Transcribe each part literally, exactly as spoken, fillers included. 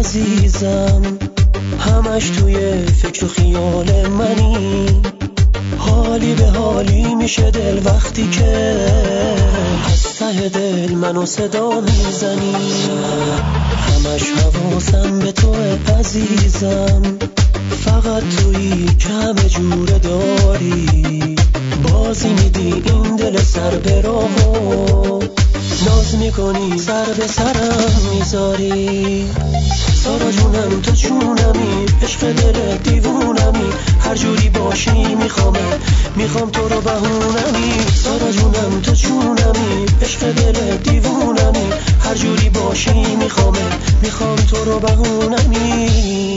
عزیزم، همش توی فکر و خیال منی. حالی به حالی میشه دل وقتی که از ته دل منو صدا میزنی. همش حواسم به توه عزیزم، فقط تویی که همه جوره داری. بازی میدی این دل سر به راهو، ناز میکنی سر به سرم میذاری. سارا جونم تو چونمی، عشق دل دیوونمی، هر جوری باشی میخوامه، میخوام تو رو بهونمی. سارا جونم تو چونمی، عشق دل دیوونمی، هر جوری باشی میخوامه، میخوام تو رو بهونمی.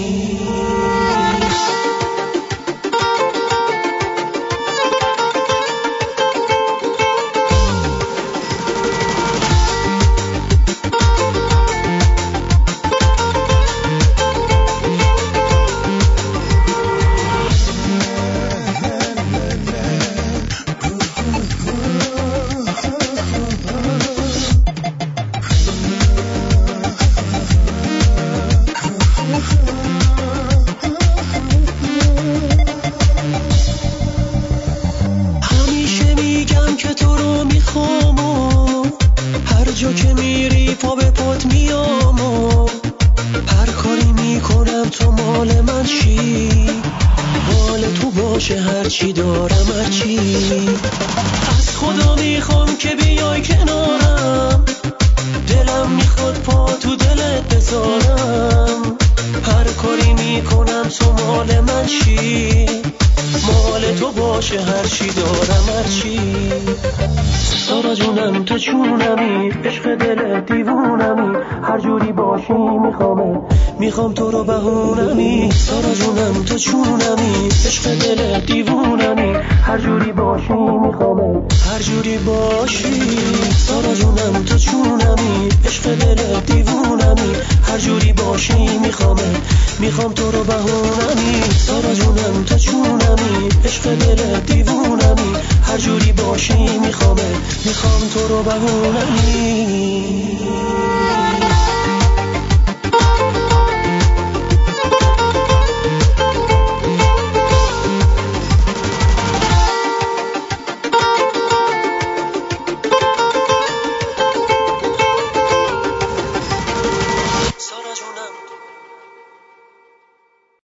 جا که میری پا به پات میام و هر کاری میکنم تو مال من چی. مال تو باشه هر چی دارم هر چی. از خدا میخوام که بیای کنارم، دلم میخواد پا تو دلت بذارم. هر کاری میکنم تو مال من چی. مال تو باشه هر چی دارم هر چی. سارا جونم تو چونمی، عشق دل دیوونمی، هر جوری باشی میخوامه، میخوام تو رو بهونمی. سارا جونم تو چونمی، عشق دل دیوونمی، هر جوری باشی میخوامه، هر جوری باشی. سارا جونم تو چونمی، عشق دل دیوونمی، هر جوری باشی میخوامه، میخوام تو رو بهونمی. سارا جونم تو چونمی، عشق دل دیوونمی، هر جوری باشی میخوامه، میخوام تو رو بهونمی.